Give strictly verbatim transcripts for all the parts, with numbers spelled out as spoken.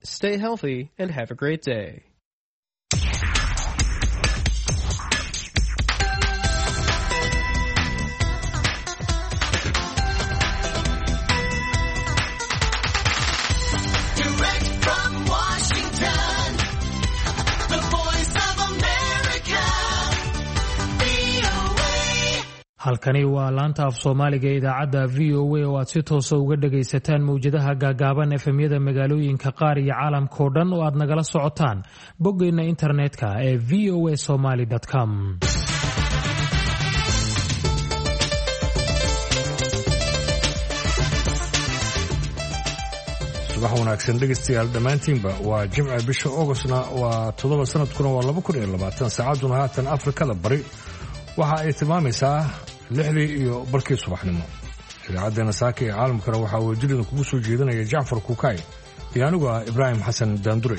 Stay healthy and have a great day. halkani waa laanta af Soomaaliga ee idaacadda V O A oo aad si toos ah uga dhagaysataan mawjadaha gaagaaban F M-yada magaalooyinka qaar iyo caalamka oo dhan oo aad nagala socotaan boggeena internetka ee v o a somali dot com. subax wanaagsan dhegeystayaal dhammaantiinba waa jimca bisha Augustna waa toddoba sanadkuna waa laba kun iyo labaatan saacaduna haatan Afrikada bari waxa ay tilmaamaysaa lixdii iyo barkii subaxnimo. idaacaddeena saaka ee caalamkana waxaa wajilida kugu soo jeedinaya Jacfar Kuukay iyo anigu ah Ibraahim Xasan Daandure.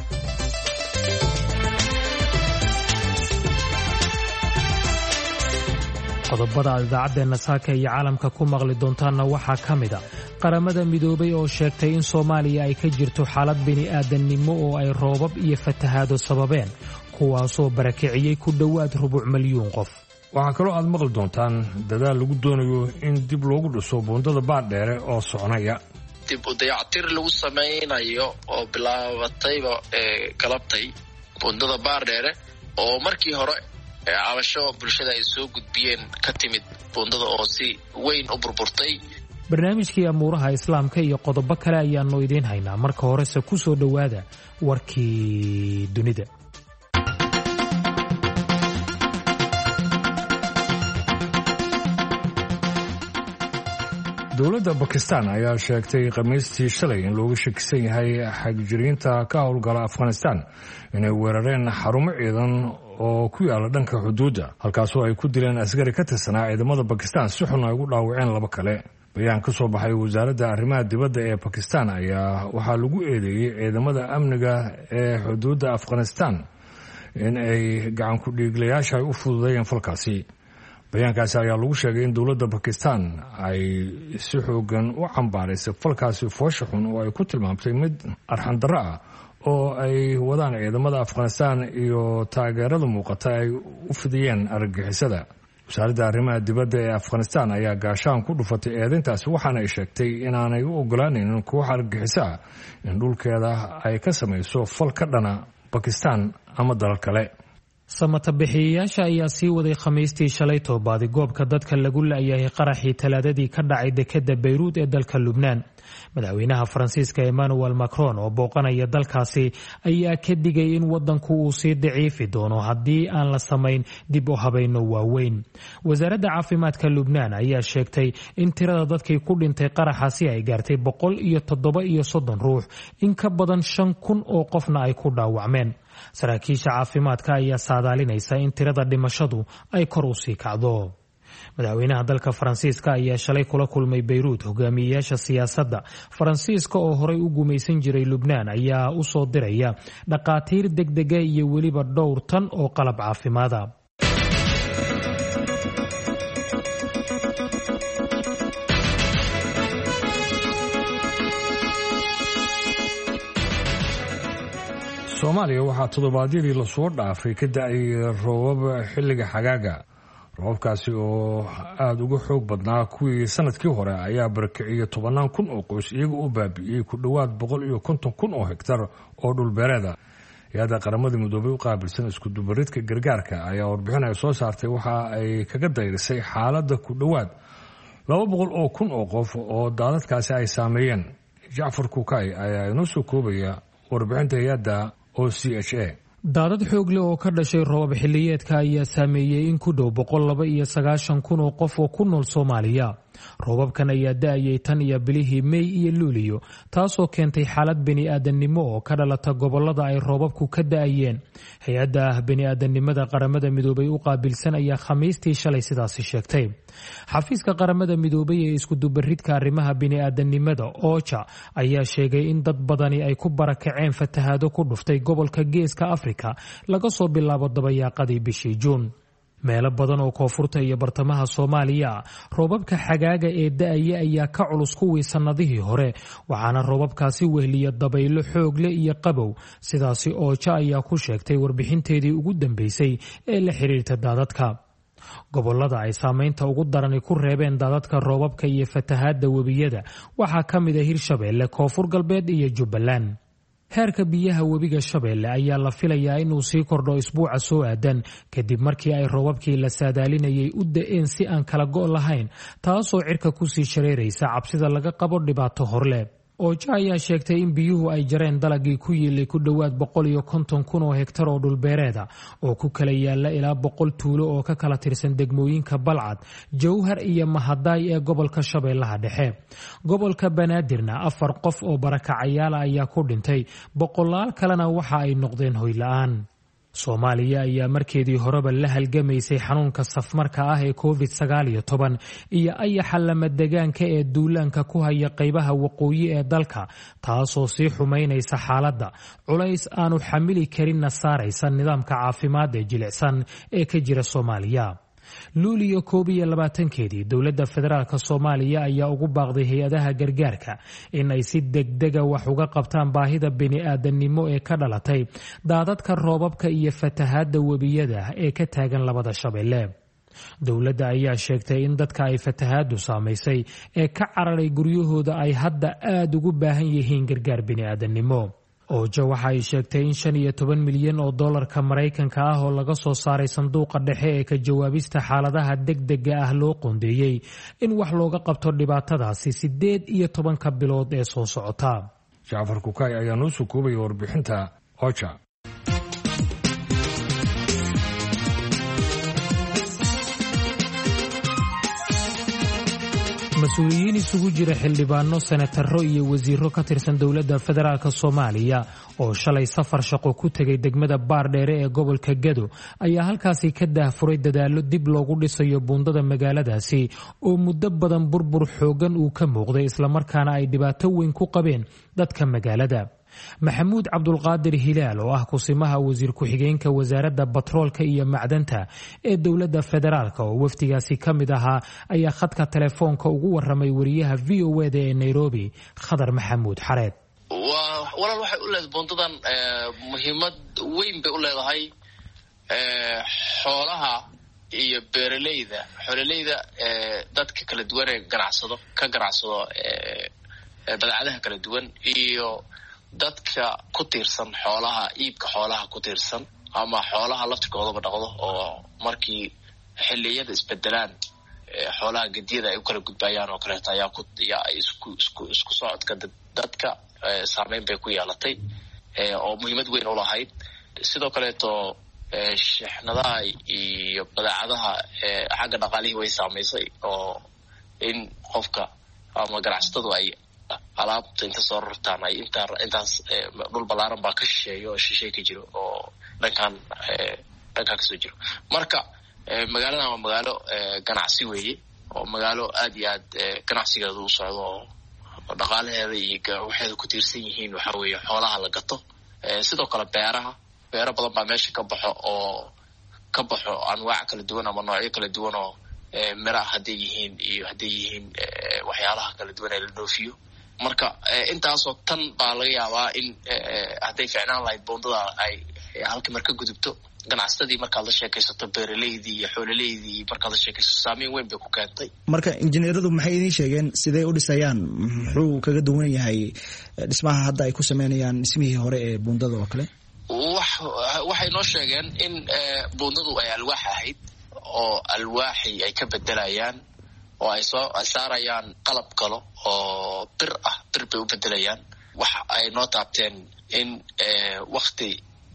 qodobada idaacaddeena saaka iyo caalamka ku maqli doontaana waxaa ka mid ah qaramada midoobay oo sheegtay in Soomaaliya ay ka jirto xaalad bini'aadanimo oo ay roobab iyo fatahaado sababeen kuwaasoo barakiciyay ku dhowaad rubuc milyuun qof. waxaa kaloo aad maqli doontaan dadaal lagu doonayo in dib loogu dhiso buundada baardheere oo soconaya. dib u dayactir lagu samaynayo oo bilaabatayba galabtay buundada baardheere oo markii hore cabasho bulshada ay soo gudbiyeen ka timid buundada oo si weyn u burburtay. barnaamijkii amuuraha islaamka iyo qodobo kale ayaanu idiin haynaa. marka horese ku soo dhowaada warkii dunida. dowladda Bakistan ayaa sheegtay Khamiistii shalay in looga shakisan yahay xagjiriinta ka howlgala Afghanistan inay weerareen xarumo ciidan oo ku yaala dhanka xuduudda halkaasoo ay ku dileen askari ka tirsanaa ciidamada Bakistan si xun ay ugu dhaawaceen laba kale. bayaan ka soo baxay wasaaradda arrimaha dibadda ee Bakistan ayaa waxaa lagu eedeeyay ciidamada amniga ee xuduudda Afghanistan in ay gacan ku dhiiglayaasha u fududeeyeen falkaasi. bayaankaasi ayaa lagu sheegay in dowladda Bakistan ay si xoogan u cambaaraysay falkaasi foosha xun oo ay ku tilmaamtay mid arxan darro ah oo ay wadaan ciidamada Afghanistan iyo taageerada muuqata ay u fidiyeen argagixisada. wasaaradda arrimaha dibadda ee Afghanistan ayaa gaashaan ku dhufatay eedayntaasi waxaana ay sheegtay inaanay u ogolaanaynin koox argagixisa in dhulkeeda ay ka samayso fal ka dhana Bakistan ama dalal kale. samata bixiyayaasha ayaa sii waday Khamiistii shalay toobaadi goobka dadka lagu laayahay qaraxii talaadadii ka dhacay dekedda Beirut ee dalka Lubnaan. madaxweynaha Faransiiska Emmanuel Macron oo booqanaya dalkaasi ayaa ka digay in wadanku uu sii daciifi doono haddii aan la samayn dib u habayno waaweyn. wasaaradda caafimaadka Lubnaan ayaa sheegtay in tirada dadkii ku dhintay qaraxaasi ay gaartay boqol iyo toddoba iyo soddon ruux, in ka badan shan kun oo qofna ay ku dhaawacmeen. saraakiisha caafimaadka ayaa saadaalinaysa in tirada dhimashadu ay kor u sii kacdo. madaxweynaha dalka Faransiiska ayaa shalay kula kulmay Beirut hogaamiyayaasha siyaasadda Faransiiska oo horey u gumaysan jiray Lubnaan ayaa u soo diraya dhaqaatiir degdega iyo weliba dhowr tan oo qalab caafimaada. Soomaaliya waxaa toddobaadyadii la soo dhaafay ka da'ay roobab xilliga xagaaga. roobabkaasi oo aad uga xoog badnaa kuwii sanadkii hore ayaa barakiciyay tobannaan kun oo qoys iyagoo u baabi'iyey ku dhowaad boqol iyo konton kun oo hektar oo dhulbeereeda. hay-adda qaramada midoobay u qaabilsan isku dubaridka gargaarka ayaa warbixin ay soo saartay waxa ay kaga dayrisay xaaladda ku dhowaad laba boqol oo kun oo qof oo daadadkaasi ay saameeyeen. Jacfar Kuukay ayaa inoo soo koobaya warbixinta hay-adda O C H A. daadad xoog leh oo ka dhashay roobab xilliyeedka ayaa saameeyey in ku dhow boqol laba iyo sagaashan kun oo qof oo ku nool Soomaaliya. roobabkan ayaa da'ayay tan iyo bilihii May iyo Luuliyo, taasoo keentay xaalad bini'aadanimo oo ka dhalata gobolada ay roobabku ka da'ayeen. hay-adda bini'aadanimada qaramada midoobay u qaabilsan ayaa Khamiistii shalay sidaasi sheegtay. xafiiska qaramada midoobay ee isku dubaridka arrimaha bini'aadanimada O C H A ayaa sheegay in dad badani ay ku barakaceen fatahaado ku dhuftay gobolka Geeska Afrika laga soo bilaabo dabayaaqadii bishii Juun. meelo badan oo koonfurta iyo bartamaha Soomaaliya roobabka xagaaga ee da'aya ayaa ka culus kuwii sanadihii hore waxaana roobabkaasi wehliya dabaylo xoog leh iyo qabow sidaasi Ooja ayaa ku sheegtay warbixinteedii ugu dambeysay ee la xiriirta daadadka gobolada ay saameynta ugu darani ku reebeen daadadka roobabka iyo fatahaadda webiyada waxaa ka mid ah Hirshabeelle Koonfur Galbeed iyo Jubbaland heerka biyaha webiga Shabeelle ayaa la filayaa inuu sii kordho isbuuca soo aadan kadib markii ay roobabkii la saadaalinayay u da'een si aan kala go' lahayn taasoo cirka ku sii shareeraysa cabsida laga qabo dhibaato horle Ooja ayaa sheegtay in biyuhu ay jareen dalagii ku yiilay ku dhowaad boqol iyo konton kun oo hektar oo dhulbeereeda oo ku kala yaala ilaa boqol tuulo oo ka kala tirsan degmooyinka Balcad, Jowhar iyo Mahadaay ee gobolka Shabeellaha Dhexe. Gobolka Banaadirna afar qof oo barakacayaal ayaa ku dhintay, boqolaal kalena waxa ay noqdeen hoy la'aan. Soomaaliya ayaa markeedii horeba la halgamaysay xanuunka safmarka ah ee covid sagaal iyo toban iyo ayaxa lama deegaanka ee duulaanka ku haya qaybaha waqooyi ee dalka taasoo sii xumaynaysa xaaladda culays aanu xamili karinna saaraysa nidaamka caafimaad ee jilicsan ee ka jira Soomaaliya. luuliyo koob iyo labaatankeedii dowladda federaalka Soomaaliya ayaa ugu baaqday hay-adaha gargaarka in ay si degdega wax uga qabtaan baahida bini'aadanimo ee ka dhalatay daadadka roobabka iyo fatahaadda webiyada ee ka taagan labada Shabeelle. dowladda ayaa sheegtay in dadka ay fatahaaddu saamaysay ee ka cararay guryahooda ay hadda aad ugu baahan yihiin gargaar bini'aadanimo. Ooja waxa ay sheegtay in shan iyo toban milyan oo dollarka Mareykanka ah oo laga soo saaray sanduuqa dhexe ee ka jawaabista xaaladaha degdega ah loo qoondeeyay in wax looga qabto dhibaatadaasi sideed iyo tobanka bilood ee soo socota. Jaafar Kukay ayaa noo soo koobay warbixinta Ooja. mas-uuliyiin isugu jira xildhibaano senataro iyo wasiiro ka tirsan dowladda federaalka Soomaaliya oo shalay safar shaqo ku tegay degmada Baardheere ee gobolka Gado ayaa halkaasi ka daahfuray dadaalo dib loogu dhisayo buundada magaaladaasi oo muddo badan burbur xoogan uu ka muuqday isla markaana ay dhibaato weyn ku qabeen dadka magaalada. Maxamuud Cabdulqaadir Hilaal oo ah kusimaha wasiir ku-xigeenka wasaaradda batroolka iyo macdanta ee dowladda federaalka oo wafdigaasi ka mid ahaa ayaa khadka telefoonka ugu waramay wariyaha V O A ee Nairobi Khadar Maxamuud Xareed. waa walaal waxay u leedahay buundadan muhiimad weyn bay u leedahay xoolaha iyo beeraleyda xoololeyda dadka kala duwan ee ganacsado ka ganacsado badeecadaha kala duwan iyo dadka ku tiirsan xoolaha iibka xoolaha ku tiirsan ama xoolaha laftirkoodaba dhaqdo oo markii xilliyada isbedelaan xoolaha gadiyada ay u kala gudbayaan oo kaleeto ayaa ku yaa isku isku isku socodka dadka saameyn bay ku yeelatay oo muhiimad weyn u lahayd. sidoo kaleeto shixnadaha iyo badeecadaha xagga dhaqaalihii way saamaysay oo in qofka ama ganacsatadu ay alaabta inta soo rartaan ay inta intaas dhul balaaran baa ka shisheeyo oo shisheey ka jiro oo dhankan dhankan ka soo jiro. marka magaaladan waa magaalo ganacsi weeye oo magaalo aad iyo aad ganacsigeedu u socdo oo dhaqaalaheeda iyo waxay ku tiirsan yihiin waxa weeye xoolaha la gato. sidoo kale beeraha beero badan baa meesha ka baxo oo ka baxo anwaac kala duwan ama noocyo kala duwan oo miraha hadday yihiin iyo hadday yihiin waxyaalaha kala duwan ee la dhoofiyo. marka intaasoo tan baa laga yaabaa in hadday ficnaan lahayd buundada ay halkii marka gudubto ganacsatadii markaad la sheekaysato beeraleydii iyo xoolaleydii markaad la sheekaysato saameyn weyn bay ku keentay. marka injineeradu maxay idiin sheegeen siday u dhisayaan muxuu kaga duwan yahay dhismaha hadda ay ku sameynayaan dhismihii hore ee buundada oo kale? wax waxay noo sheegeen in buundadu ay alwaax ahayd oo alwaaxi ay ka bedelayaan oo ay soo saarayaan qalab kale oo bir ah bir bay u bedelayaan. waxa ay noo taabteen in wakti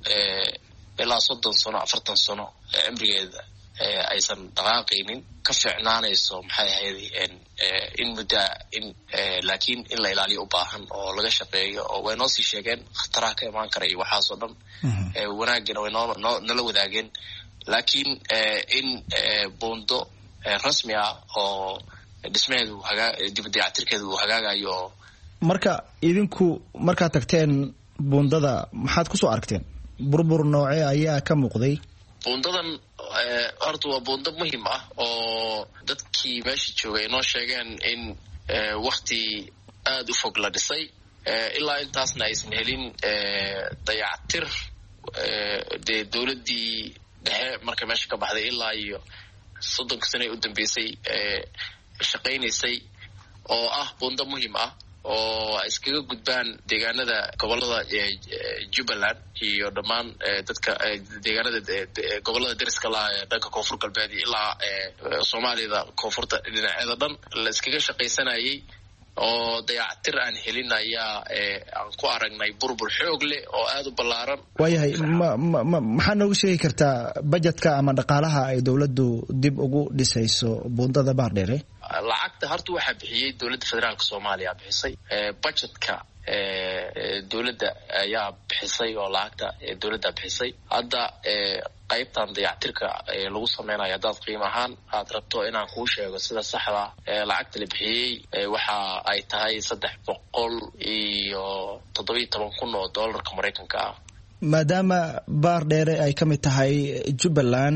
ilaa soddon sano afartan sano cimrigeeda aysan dhaqaaqaynin ka fiicnaanayso maxay ahayd in muddaa in laakiin in la ilaaliyo u baahan oo laga shaqeeyo oo way noo sii sheegeen khataraha ka imaan kara iyo waxaasoo dhan wanaagina way noo noo nala wadaageen. laakiin in buundo rasmi ah oo dhismaheedu hagaa dib dayactirkeedu uu hagaagayo. marka idinku markaad tagteen buundada maxaad kusoo aragteen? burbur noocee ayaa ka muuqday? buundadan horta waa buundo muhiim ah oo dadkii meesha joogay noo sheegeen in waqti aad u fog la dhisay ilaa intaasna aysan helin dayactir dee dowladdii dhexe marka meesha ka baxday ilaa iyo soddonka sane u dambeysay shaqaynaysay oo ah buundo muhiim ah oo ay iskaga gudbaan deegaanada gobolada Jubbaland iyo dhammaan dadka deegaanada gobolada deriska la dhanka koonfur galbeed ilaa Soomaalida koonfurta dhinaceeda dhan la iskaga shaqaysanayay oo dayactir aan helin ayaa aan ku aragnay burbur xoog leh oo aad u ballaaran. waayahay maxaa noogu sheegi kartaa budgetka ama dhaqaalaha ay dowladdu dib ugu dhisayso buundada Baardheere? lacagta horta waxaa bixiyay dowladda federaalka Soomaaliya bixisay budgetka dowladda ayaa bixisay oo lacagta dowladda bixisay hadda qaybtan dayactirka lagu sameynayo dad qiimo ahaan aad rabto inaan kuu sheego sida saxda ah lacagta la bixiyay waxa ay tahay saddex boqol iyo toddoba iyo toban kun oo doolarka Mareykanka ah. maadaama Baardheere ay ka mid tahay Jubbaland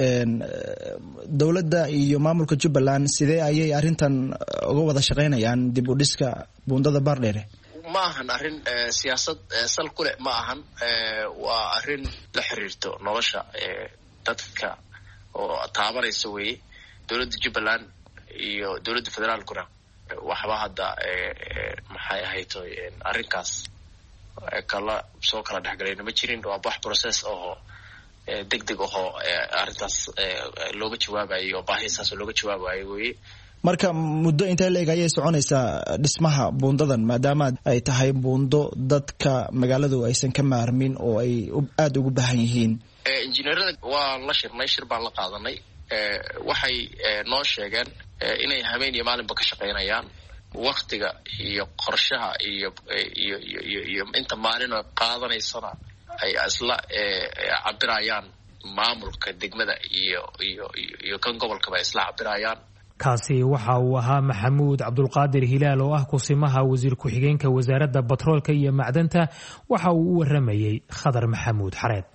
dowladda iyo maamulka Jubbaland sidee ayay arrintan uga wada shaqeynayaan dib u dhiska buundada Baardheere? ma ahan arrin siyaasad sal ku leh ma ahan waa arrin la xiriirto nolosha dadka oo taabanaysa weeye dowladda Jubbaland iyo dowladda federaalkuna waxba hadda maxay ahayd arrinkaas kala soo kala dhexgalayna ma jirin waa wax process oo degdeg oo arrintaas looga jawaabayo baahisaas looga jawaabayo weeye. marka muddo intee leeg ayay soconaysaa dhismaha buundadan maadaama ay tahay buundo dadka magaaladu aysan ka maarmin oo ay aad ugu baahan yihiin? injineerada waa la shirnay shir baan la qaadanay waxay noo sheegeen inay habeen iyo maalinba ka shaqaynayaan waqtiga iyo qorshaha iyo iyo iyo iyo inta maalin oo qaadanaysana ay isla cabirayaan maamulka degmada iyo iyo iyo kan gobolkaba isla cabirayaan. kaasi waxa uu ahaa Maxamuud Cabdulqaadir Hilaal oo ah kusimaha wasiir ku-xigeenka wasaaradda batroolka iyo macdanta waxa uu u waramayay Khadar Maxamuud Xareed.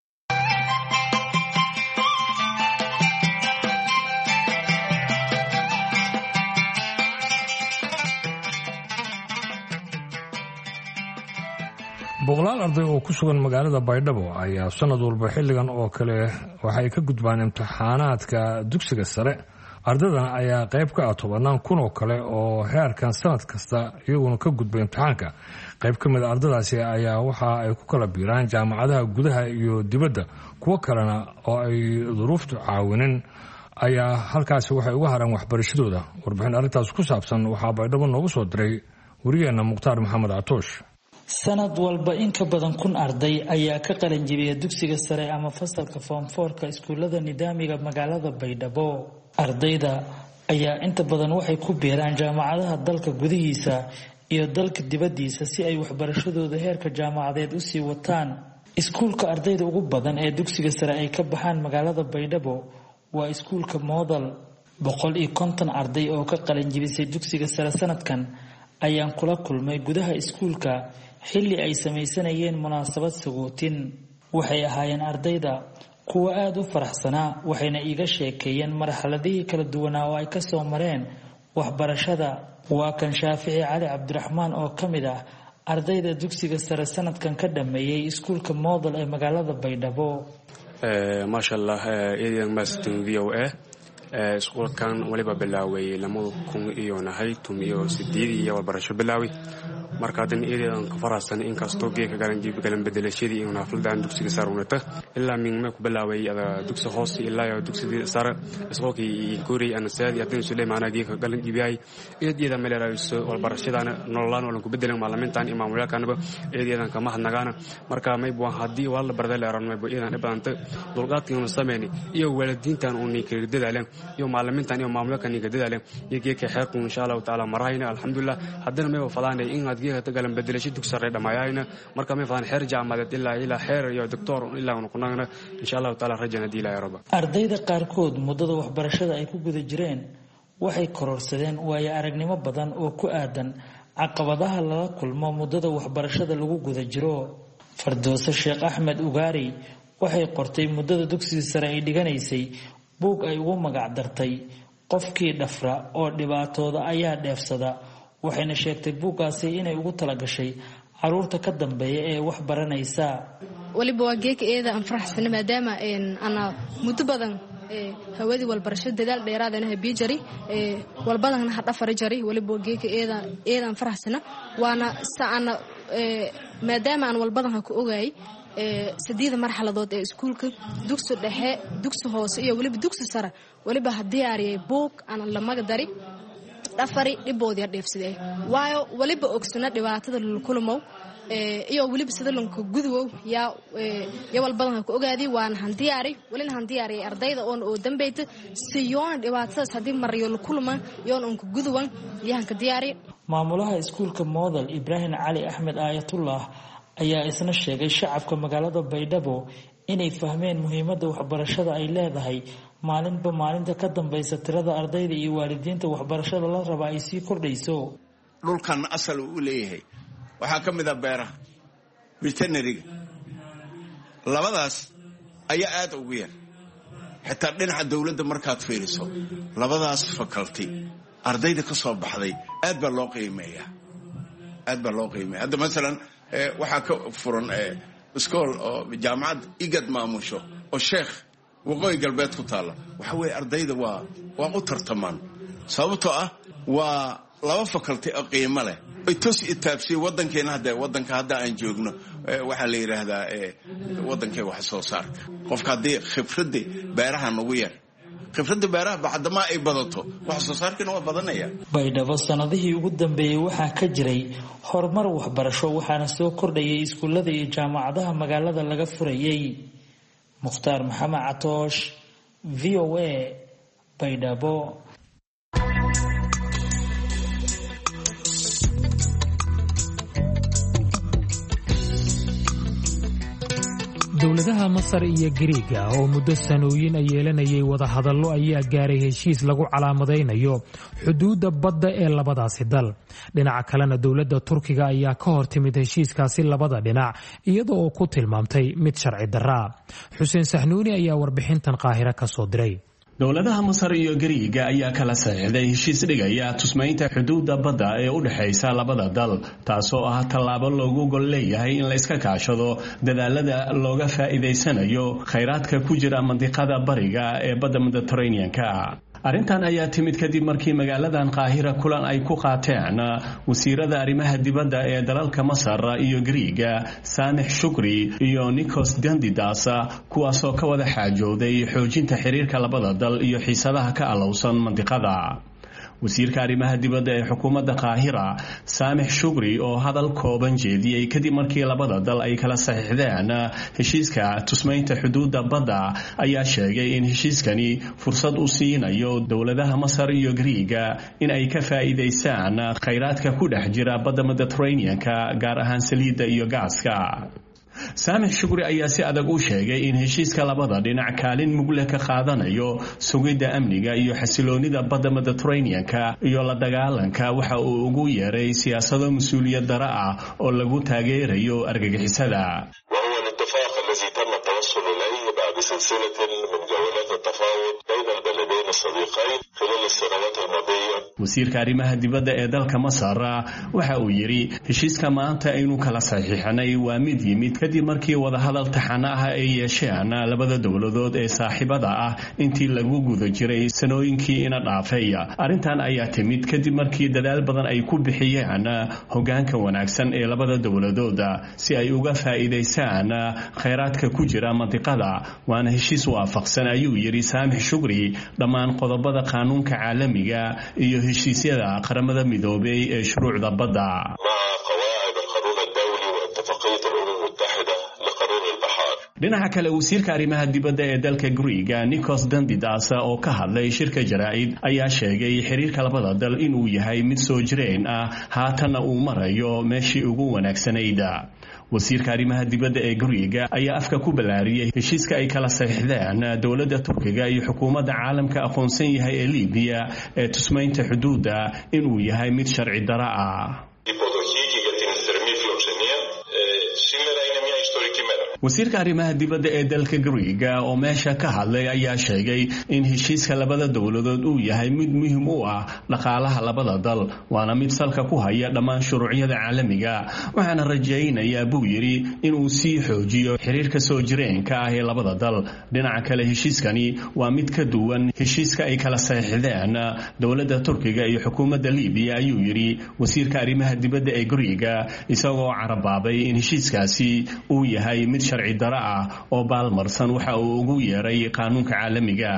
boqolaal arday oo ku sugan magaalada Baydhabo ayaa sanad walba xilligan oo kale waxay ka gudbaan imtixaanaadka dugsiga sare. ardaydan ayaa qayb ka ah tobanaan kun oo kale oo heerkan sanad kasta iyaguna ka gudbay imtixaanka. qayb ka mid ah ardaydaasi ayaa waxa ay ku kala biiraan jaamacadaha gudaha iyo dibadda, kuwa kalena oo ay duruuftu caawinin ayaa halkaasi waxay uga haraan waxbarashadooda. warbixin arrintaas ku saabsan waxaa Baydhabo noogu soo diray wariyeena Mukhtaar Maxamed Catoosh. sanad walba in ka badan kun arday ayaa ka qalin jebiyay dugsiga sare ama fasalka form four-ka iskuulada nidaamiga magaalada Baydhabo. ardayda ayaa inta badan waxay ku biiraan jaamacadaha dalka gudihiisa iyo dalka dibadiisa si ay waxbarashadooda heerka jaamacadeed u sii wataan. iskuulka ardayda ugu badan ee dugsiga sare ay ka baxaan magaalada Baydhabo waa iskuulka Model. boqol iyo konton arday oo ka qalin jebisay dugsiga sare sanadkan ayaan kula kulmay gudaha iskuulka xilli ay samaysanayeen munaasabad sagootin. waxay ahaayeen ardayda kuwa aad u faraxsanaa waxayna iga sheekeeyeen marxaladihii kala duwanaa oo ay ka soo mareen waxbarashada. waa kan Shaafici Cali Cabdiraxmaan oo ka mid ah ardayda dugsiga sare sanadkan ka dhameeyay iskuulka Model ee magaalada Baydhabo. ee maasha Allah ee maastin V O A ee iskuulkan waliba bilaaway lamada kun iyo nahay tum iyo sideed iyo waxbarasho bilaaway. marka hadan eedan ka farasan in kasto geeka garan jib galan bedelashadii in naafladaan dugsiga sare unata ilaa min ma ku bilaaway ada dugsi hoose ilaa iyo dugsiga sare isqoolkii goori aan saadi hadan Suleymaan geeka galan jibiyay eedeeda meelayso waxbarashadana nololaan wala ku bedelan maalamintan imaamulkaanba eedeedan kama hadnagaana. marka may buu hadii wala bardal aran may buu eedan ibanta dulqaadkii sameeyay iyo waalidiintan oo ninkii dadaaleen iyo maalamintan iyo maamulkan ninkii dadaaleen iyo geeka xeequ insha Allah taala marayna alxamdulillah hadan may falaanay in aad geeka galan bedelashada dugsi sare dhamaayayna. marka may faan xeer jaamacadeed ilaa ilaa xeer iyo doctor ilaa uu kunagna insha Allah taala rajana diilay rabba. ardayda qaarkood muddada waxbarashada ay ku guda jireen waxay kororsadeen waayo aragnimo badan oo ku aadan caqabadaha lala kulmo muddada waxbarashada lagu guda jiro. Fardooso Sheekh Axmed Ugaari waxay qortay muddada dugsiga sare ay dhiganaysay buug ay ugu magac dartay qofkii dhafra oo dhibaatooda ayaa dheefsada waxayna sheegtay buuggaasi inay ugu talagashay caruurta ka dambeeya ee wax baranaysa. waliba waa geeka eeda aan faraxsana maadaama ana muddo badan hawadii walbarasho dadaal dheeraadana habii jari walbadana ha dhafari jari waliba geeka eeda eeda aan faraxsana waana saana maadaama aan walbadan ku ogaay sideed marxaladood ee iskuulka dugsi dhexe dugsi hoose iyo waliba dugsi sare waliba hadii aariyay book aan la magdari dhafari dhiboodii dheefsidee waayo waliba ogsuna dhibaatada kulmo ee iyo waliba sida lanka gudwow yaa ya walbadan ku ogaadi waan handiyaari walina handiyaari ardayda oo oo dambeeyta si yoon dhibaatada hadii mariyo kulma yoon oo gudwan yahanka diyaari. maamulaha iskuulka Model Ibrahim Ali Ahmed Ayatullah ayaa isna sheegay shacabka magaalada Baydhabo inay fahmeen muhiimadda waxbarashada ay leedahay maalinba maalinta ka dambaysa tirada ardayda iyo waalidiinta waxbarashada la raba ay sii kordhayso. dhulkan asal uu leeyahay waxa kamid ah beeraha veterinary labadaas ayaa aad ugu yar xitaa dhinaca dawladda markaad fiiriso labadaas faculty ardayda ka soo baxday aad baa loo qiimeeyaa aad baa loo qiimeeyaa hadda midalan waxa ka furan iskool oo jaamacad igad maamusho oo sheekh waqooyi galbeed ku taala waxa way ardayda waa waa u tartamaan sababtoo ah waa laba faculty oo qiimo leh ay toos itaabsi wadankeena hadda wadanka hadda aan joogno waxa la yiraahdaa wadankee wax soo saarka qofka hadii khibrad beeraha ugu yar khibrada beeraha bacdama ay badato wax soo saarkina waa badanaya. Baydhabo sanadihii ugu dambeeyay waxaa ka jiray horumar waxbarasho waxaana soo kordhayay iskuulada iyo jaamacadaha magaalada laga furayay. Mukhtaar Maxamed Catoosh, V O A, Baydhabo. dowladaha Masar iyo Giriiga oo muddo sanooyin ay yeelanayay wada hadallo ayaa gaaray heshiis lagu calaamadeynayo xuduudda badda ee labadaasi dal. dhinaca kalena dowladda Turkiga ayaa ka hortimid heshiiskaasi labada dhinac iyadoo oo ku tilmaamtay mid sharci darra. Xuseen Saxnuuni ayaa warbixintan Qaahira ka soo diray. dowladaha Masar iyo Giriiga ayaa kala saxiixday heshiis dhigaya tusmeynta xuduudda badda ee u dhaxaysa labada dal taasoo ah tallaabo loogu gol leeyahay in la iska kaashado dadaalada looga faa'iideysanayo kheyraadka ku jira mandiqada bariga ee badda Mediterranean-ka. arrintan ayaa timid kadib markii magaaladan Qaahira kulan ay ku qaateen wasiirada arrimaha dibadda ee dalalka Masar iyo Giriiga Samih Shukri iyo Nikos Dandidas kuwaasoo ka wada xaajooday xoojinta xiriirka labada dal iyo xiisadaha ka alowsan mandiqada. wasiirka arrimaha dibadda ee xukuumadda Qaahira Samih Shukri oo hadal kooban jeediyay kadib markii labada dal ay kala saxiixdeen heshiiska tusmeynta xuduudda badda ayaa sheegay in heshiiskani fursad u siinayo dowladaha Masar iyo Giriiga in ay ka faa'iideystaan kheyraadka ku dhex jira badda Mediterranean-ka gaar ahaan saliidda iyo gaaska. Samih Shukri ayaa si adag u sheegay in heshiiska labada dhinac kaalin mugle ka qaadanayo sugidda amniga iyo xasiloonida badda Mediterranean-ka iyo la dagaalanka waxa uu ugu yeeray siyaasado mas'uuliyad darro ah oo lagu taageerayo argagixisada. سلسلة من جولات التفاوض بين البلدين الصديقين خلال السنوات الماضية. wasiirka arrimaha dibadda ee dalka Masar waxa uu yiri heshiiska maanta aynu kala saxiixnay waa mid yimid kadib markii wada hadal taxan ah ay yeesheen labada dowladood ee saaxiibada ah intii lagu guda jiray sanooyinkii ina dhaafay. arrintan ayaa timid kadib markii dadaal badan ay ku bixiyeen hoggaanka wanaagsan ee labada dowladood si ay uga faa'iideystaan kheyraadka ku jira mantiqada. waana heshiis waafaqsan ayuu yiri Samih Shukri dhammaan qodobada qaanuunka caalamiga iyo heshiisyada qaramada midoobay ee shuruucda badda. dhinaca kale wasiirka arrimaha dibadda ee dalka Giriiga Nikos Dandidas oo ka hadlay shirka jaraa'id ayaa sheegay xiriirka labada dal inuu yahay mid soo jireen ah haatana uu marayo meeshii ugu wanaagsanayd. wasiirka arrimaha dibadda ee Giriiga ayaa afka ku balaariyay heshiiska ay kala saxiixdeen dowladda Turkiga iyo xukuumadda caalamka aqoonsan yahay ee Liibiya ee tusmeynta xuduudda inuu yahay mid sharci darro ah. wasiirka arrimaha dibadda ee dalka Greega oo meesha ka hadlay ayaa sheegay in heshiiska labada dawladood uu yahay mid muhiim u ah dhaqaalaha labada dal waana mid salka ku haya dhammaan shuruucyada caalamiga waxaana rajaynayaa buu yiri inuu sii xoojiyo xiriirka soo jireenka ah ee labada dal dhinaca kale heshiiskani waa mid ka duwan heshiiska ay kala saxiixdeen dawladda Turkiga iyo xukuumadda Liibiya ayuu yiri wasiirka arrimaha dibadda ee Greega isagoo carabaabay in heshiiskaasi uu yahay mid sharci dara ah oo baalmarsan waxa uu ugu yeeray qaanuunka caalamiga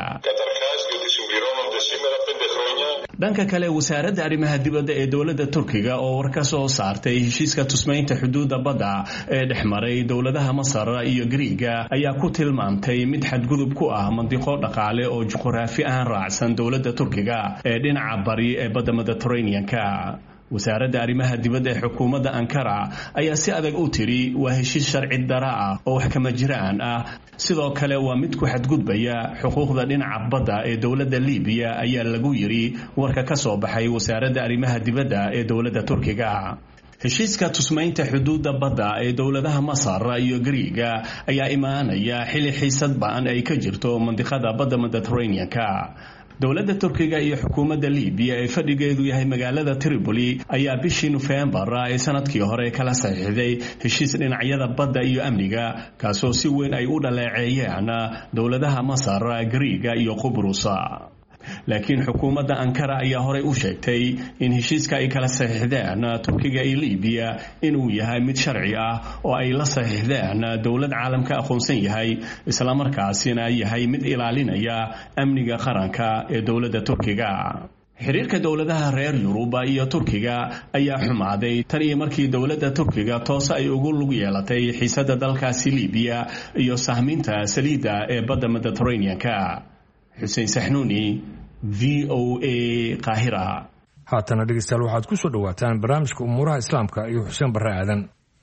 dhanka kale wasaaradda arrimaha dibadda ee dawladda Turkiga oo war ka soo saartay heshiiska tusmeynta xuduudda badda ee dhexmaray dawladaha Masar iyo Greega ayaa ku tilmaantay mid xadgudub ku ah mandiqo dhaqaale oo juqraafi ahaan raacsan dawladda Turkiga ee dhinaca bari ee badda Mediterranean-ka wasaaradda arrimaha dibadda ee xukuumadda Ankara ayaa si adag u tiri waa heshiis sharci dara ah oo wax kama jiraan ah sidoo kale waa mid ku xadgudbaya xuquuqda dhinaca badda ee dawladda Liibiya ayaa lagu yiri warka ka soo baxay wasaaradda arrimaha dibadda ee dawladda Turkiga heshiiska tusmeynta xuduudda badda ee dawladaha Masar iyo Greega ayaa imaanaya xilli xiisad ba'an ay ka jirto mandiqada badda Mediterranean-ka dawladda Turkiga iyo xukuumadda Liibiya ee fadhigeedu yahay magaalada Tripoli ayaa bishii November ee sanadkii hore kala saxiixday heshiis dhinacyada badda iyo amniga kaasoo si weyn ay u dhaleeceeyeen dawladaha Masar, Greega iyo Qubrus laakiin xukuumadda Ankara ayaa hore u sheegtay in heshiiska ay kala saxiixdeen Turkiga iyo Liibiya inuu yahay mid sharci ah oo ay la saxiixdeen dawlad caalamka aqoonsan yahay isla markaasina yahay mid ilaalinaya amniga qaranka ee dawladda Turkiga xiriirka dawladaha reer Yuruba iyo Turkiga ayaa xumaaday tan iyo markii dawladda Turkiga toos ay ugu lug yeelatay xiisadda dalkaasi Liibiya iyo sahminta saliidda ee badda Mediterranean-ka Hussein Sahnuni V O A Qahira haatana dhegeystayaal waxaad ku soo dhawaataan barnaamijka umuuraha islaamka iyo Xuseen Barre Aadan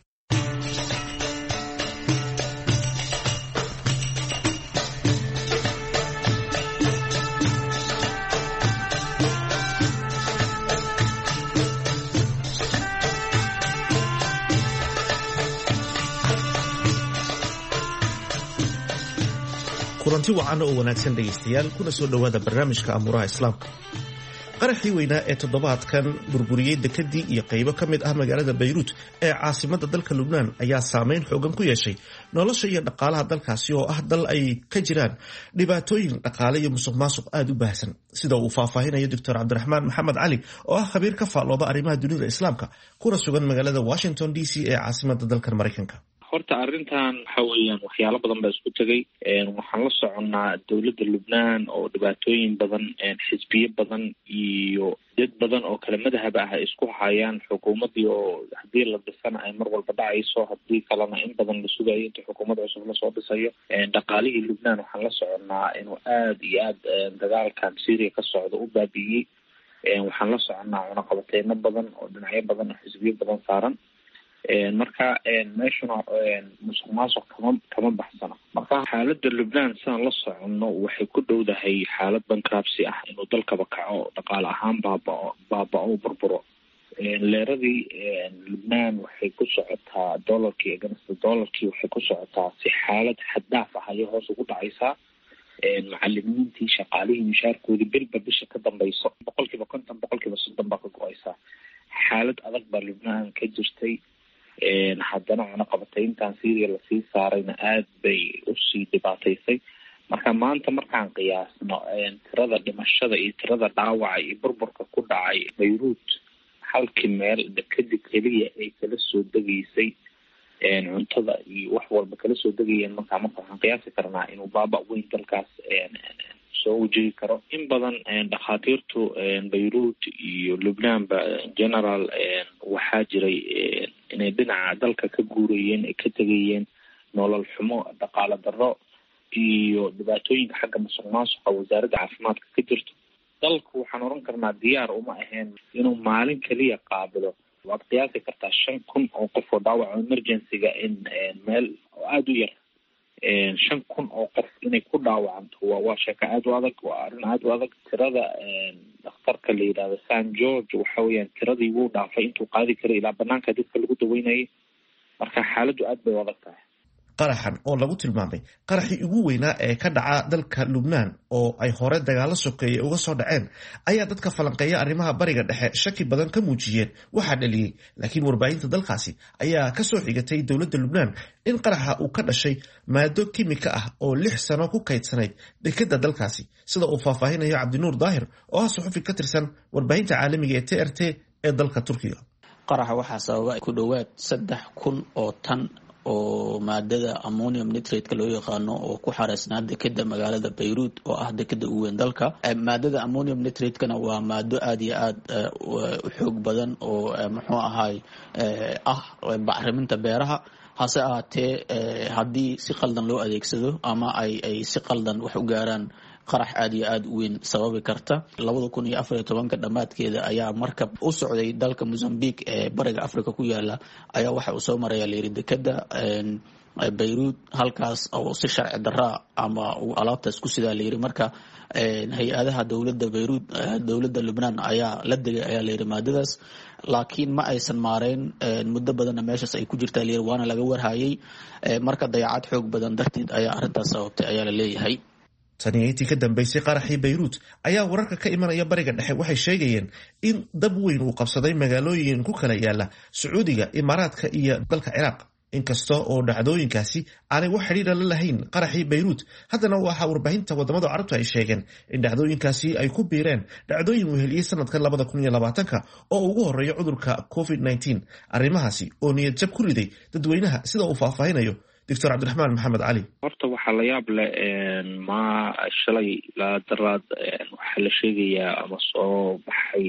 kulanti wacan oo wanaagsan dhegeystayaal kuna soo dhawaada barnaamijka amuuraha islaamka qaraxii weynaa ee toddobaadkan burburiyey dekadii iyo qaybo ka mid ah magaalada Beirut ee caasimadda dalka Lubnaan ayaa saameyn xoogan ku yeeshay nolosha iyo dhaqaalaha dalkaasi oo ah dal ay ka jiraan dhibaatooyin dhaqaale iyo musuqmaasuq aad u baahsan sida uu faahfaahinayo Doctor Cabdiraxmaan Maxamed Cali oo ah khabiir ka faallooda arrimaha dunida islaamka kuna sugan magaalada Washington D C ee caasimadda dalka Mareykanka horta arrintan waxa weeyaan waxyaalo badan baa isku tegay waxaan la soconnaa dowladda Lubnaan oo dhibaatooyin badan xisbiyo badan iyo dad badan oo kala madahab ah ay isku hayaan xukuumadii oo haddii la dhisana ay mar walba dhacayso haddii kalena in badan la sugayo inta xukuumad cusub la soo dhisayo dhaqaalihii Lubnaan waxaan la soconnaa inuu aad iyo aad dagaalkan Syria ka socdo u baabi'iyey waxaan la soconnaa cunaqabateyno badan oo dhinacyo badan oo xisbiyo badan saaran marka meeshuna musuqmaasuq kama kama baxsana marka xaaladda Lubnaan sidaan la soconno waxay ku dhowdahay xaalad bankruptcy ah inuu dalkaba kaco dhaqaale ahaan baabao baabao burburo leeradii Lubnaan waxay ku socotaa dollarkii ganacsiga dollarkii waxay ku socotaa si xaalad xad dhaaf ah ayay hoos ugu dhacaysaa macallimiintii shaqaalihii mushaarkoodii bilba bisha ka dambayso boqolkiiba konton boqolkiiba soddon baa ka go-aysaa xaalad adag baa Lubnaan ka jirtay haddana cunaqabatayntan Syria lasii saarayna aad bay usii dhibaataysay marka maanta markaan qiyaasno tirada dhimashada iyo tirada dhaawaca iyo burburka ku dhacay Beirut halkii meel kadib keliya ay kala soo degaysay cuntada iyo wax walba kala soo degayeen markaa marka waxaan qiyaasi karnaa inuu baaba weyn dalkaas soo wajihi karo in badan dhakhaatiirtu Beirut iyo Lubnaanba general waxaa jiray inay dhinaca dalka ka guurayeen ay ka tegayeen nolol xumo dhaqaale darro iyo dhibaatooyinka xagga musuqmaasuqa wasaaradda caafimaadka ka jirto dalku waxaan oran karnaa diyaar uma ahayn inuu maalin kaliya qaabilo waad qiyaasi kartaa shan kun oo qof oo dhaawac emergency-ga in meel aada u yar shan kun oo qof inay ku dhaawacanto waa waa sheeko aada u adag waa arrin aada u adag tirada dhakhtarka la yidhaahdo San George waxa weeyaan tiradii wuu dhaafay intuu qaadi karay ilaa banaanka dadka lagu daweynayay marka xaaladdu aad bay u adag tahay qaraxan oo lagu tilmaamay qaraxii ugu weynaa ee ka dhaca dalka Lubnaan oo ay hore dagaalo sokeeye uga soo dhaceen ayaa dadka falanqeeya arrimaha bariga dhexe shaki badan ka muujiyeen waxa dhaliyay laakiin warbaahinta dalkaasi ayaa ka soo xigatay dowladda Lubnaan in qaraxa uu ka dhashay maado kiimika ah oo lix sano ku kaydsanayd dekedda dalkaasi sida uu faahfaahinayo Cabdinuur Daahir oo ah suxufi ka tirsan warbaahinta caalamiga ee T R T ee dalka Turkiga. qaraxa waxaa sababa ku dhowaad saddex kun oo tan oo maadada ammonium nitrate loo yaqaano oo ku xareysnaa dekedda magaalada Beirut oo ah dekedda ugu weyn dalka. maadada ammonium nitrate-kana waa maado aad iyo aad u xoog badan oo muxuu ahaay ah bacriminta beeraha hase ahaatee haddii si qaldan loo adeegsado ama ay ay si qaldan wax u gaaraan qarax aad iyo aad u weyn sababi karta. labada kun iyo afar iyo tobanka dhamaadkeeda ayaa markab u socday dalka Mozambique ee bariga Afrika ku yaala ayaa waxa uu soo maraya leeri dekedda Beirut halkaas oo si sharci darra ama uu alaabtaas ku sidaa leeri marka hay-adaha dowladda Beirut dowladda Lubnaan ayaa la degay ayaa leeri maadadaas laakiin ma aysan maareen muddo badanna meeshaas ay ku jirtaa leeri waana laga warhayay marka dayacad xoog badan darteed ayaa arrintaas sababtay ayaa la leeyahay. Taniyatii ka dambeysay qaraxii Beirut ayaa wararka ka imanaya bariga dhexe waxay sheegayeen in dab weyn uu qabsaday magaalooyin ku kala yaala Sacuudiga, Imaaraadka iyo dalka Ciraaq. inkasta oo dhacdooyinkaasi aanay wax xiriir la lahayn qaraxii Beirut haddana waxa warbaahinta wadamada Carabta ay sheegeen in dhacdooyinkaasi ay ku biireen dhacdooyin weheliyay sanadkan labada kun iyo labaatanka oo ugu horeeya cudurka covid nineteen arrimahaasi oo niyad jab ku riday dadweynaha sida uu faahfaahinayo Doctor Cabdiraxmaan Maxamed Cali. horta waxaa la yaab leh ma shalay la daraad waxaa la sheegayaa ama soo baxay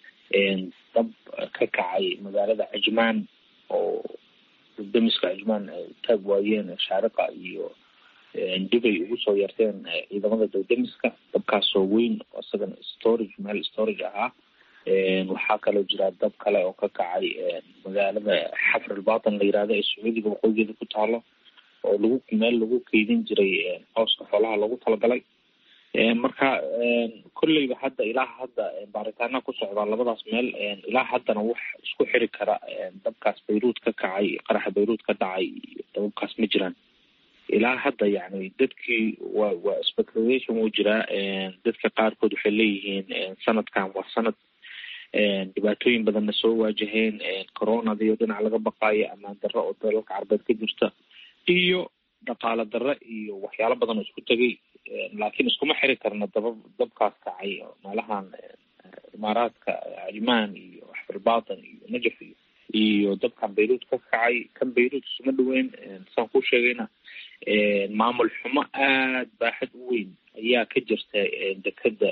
dab ka kacay magaalada Ajmaan oo damiska Ajmaan taag waayeen shaariqa iyo dibay ugu soo yarteen ciidamada damiska dabkaasoo weyn oo isagan storage meel storage ah waxaa kaloo jira dab kale oo ka kacay magaalada Xafr al-Baatan la yiraahdo ee Sacuudiga waqooyigeeda ku taalo oo lagu meel lagu keydin jiray hooska xoolaha lagu talagalay marka kulleyba hadda ilaa hadda baaritaana ku socda labadaas meel ilaa haddana wax isku xiri kara dabkaas Beirut ka kacay qaraxa Beirut ka dhacay dabkaas ma jiraan ilaa hadda yani dadkii waa waa speculation uu jira dadka qaarkood waxay leeyihiin sanadkan waa sanad dhibaatooyin badanna soo waajaheen corona iyo dhinac laga baqaayo ama darro oo dalalka Carbeed ka jirta iyo dhaqaale darro iyo waxyaalo badan oo isku tagay laakiin iskuma xiri karna dab dabkaas kacay meelahan Imaaraadka Ajmaan iyo Xafr al-Baatan iyo Najaf iyo dabkan Beirut ka kacay kan Beirut isma dhaweyn saan ku sheegayna maamul xumo aad baaxad u weyn ayaa ka jirta dekedda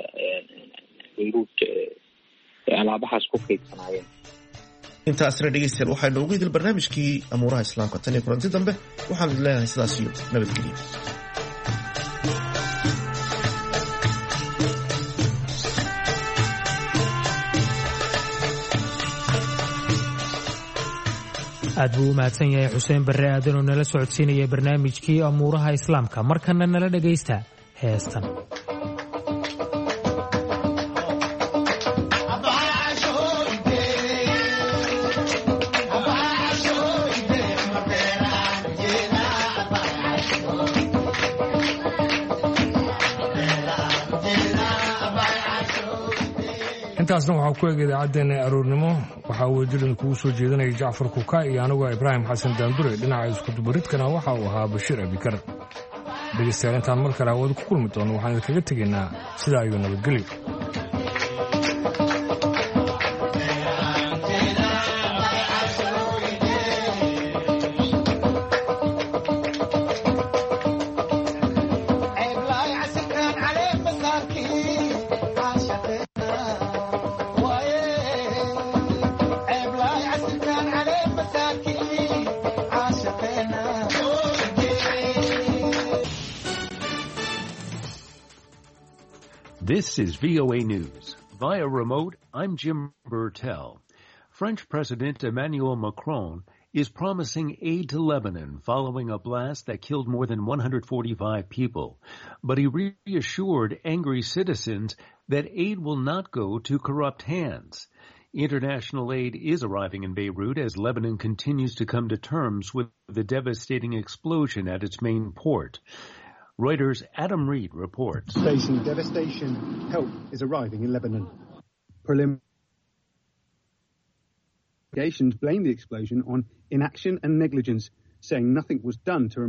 Beirut alaabahaas ku kaydsanayeen. intaasna dhegeystayaal waxaa inoogu idil barnaamijkii amuuraha islaamka tan iyo kulanti dambe waxaan idin leenahay sidaas iyo nabadgelyo. aad buu u mahadsan yahay xuseen barre aadan oo nala socodsiinaya barnaamijkii amuuraha islaamka markana nala dhegaysta heestan. intaasna waxaa ku eg idaacaddeenna aroornimo waxaa wejidan kugu soo jeedinaya Jacfar Kuka iyo anigoo Ibraahim Xasan Daandure dhinaca iskudubaridkana waxa uu ahaa Bashiir Abikar. dhegeystayaal intaan mar kale hawada ku kulmi doono waxaan idinkaga tegaynaa sidaa ayuu nabadgelyo. This is V O A News. Via remote, I'm Jim Burtell. French President Emmanuel Macron is promising aid to Lebanon following a blast that killed more than one hundred forty-five people. But he reassured angry citizens that aid will not go to corrupt hands. International aid is arriving in Beirut as Lebanon continues to come to terms with the devastating explosion at its main port. Reuters' Adam Reed reports. Facing devastation, help is arriving in Lebanon. Preliminary investigations blame the explosion on inaction and negligence, saying nothing was done to